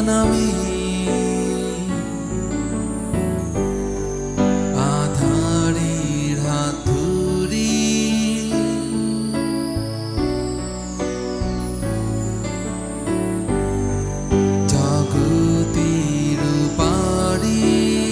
নামে আধারের হাত ধরে জগতের পারে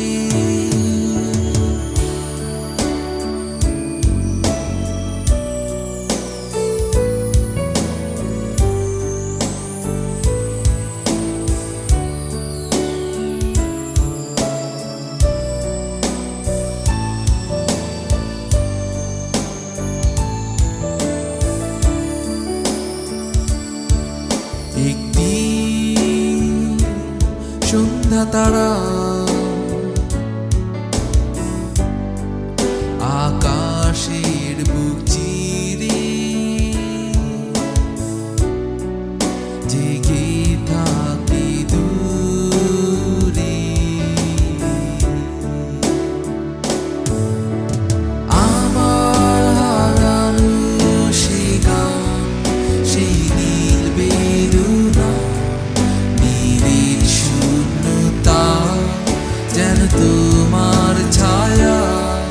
একটি সন্ধ্যা তারা আকাশের বুক চিরে জেগে থাকে দূরে। আমার হারানো সে গান, সেই নীল বেদনা, নিবিড় শূন্যতা, যেন তোমার ছায়া।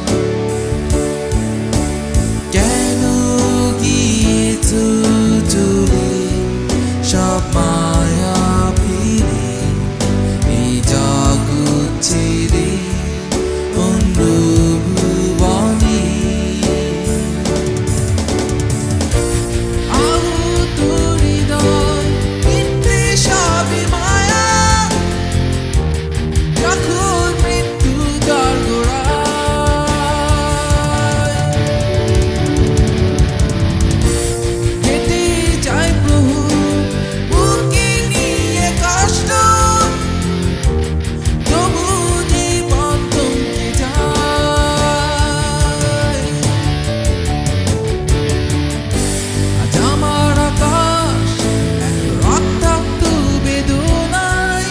কেন গিয়েছো চলে সব মায়া ফিরে, এই জগৎ ছেড়ে অন্য ভুবনে। আহত হৃদয় মিথ্যে সবই মায়া, যখন মৃত্যু দরগোড়ায় কেটে যায় প্রভু বুকে নিয়ে কষ্ট, তবু জীবন থমকে যায়। আজ আমার আকাশ এক রক্তাক্ত বেদনায়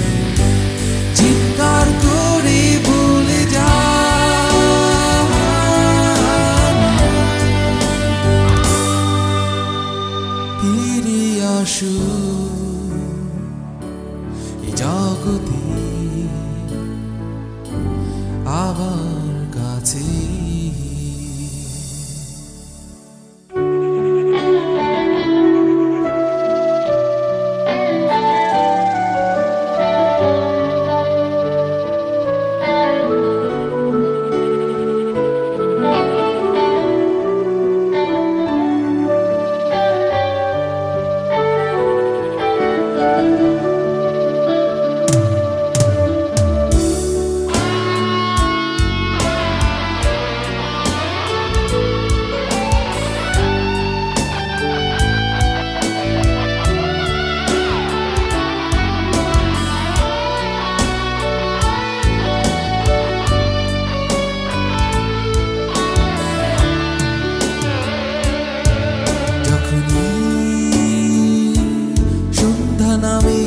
চিৎকার করে বলে যায়, ফিরে আসো এই জগতে আবার কাছে। সন্ধ্যা নামে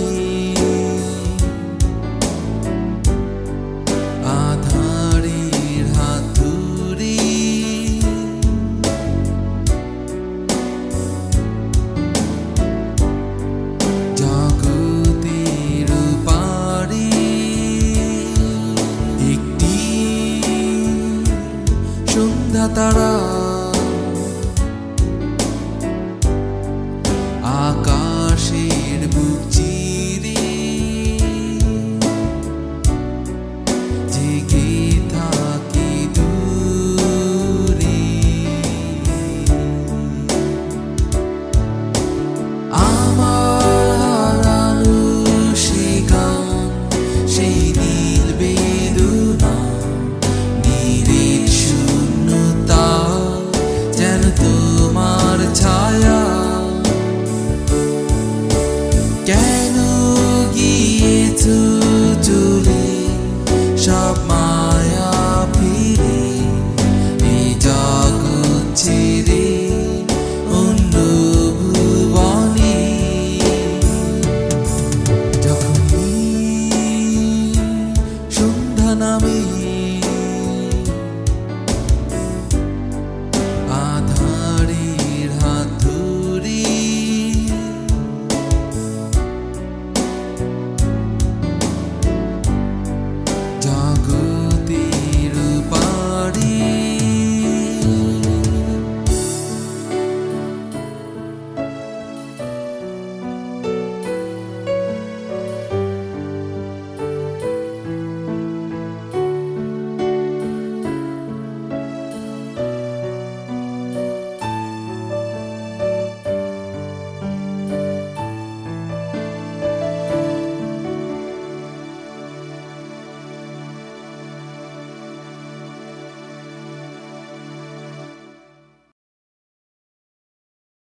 আধারের হাত ধরে জগতের পারে একটি সন্ধ্যা তারা আকাশের বুক চিরে জেগে থাকে দূরে। আমার হারানো সে গান, সেই নীল বেদনা, নিবিড় শূন্যতা, যেন তোমার ছায়া। কেন গিয়েছো চলে সব মায়া ফিরে, এই জগৎ ছেড়ে অন্য ভুবনে। যখন সন্ধ্যা নামে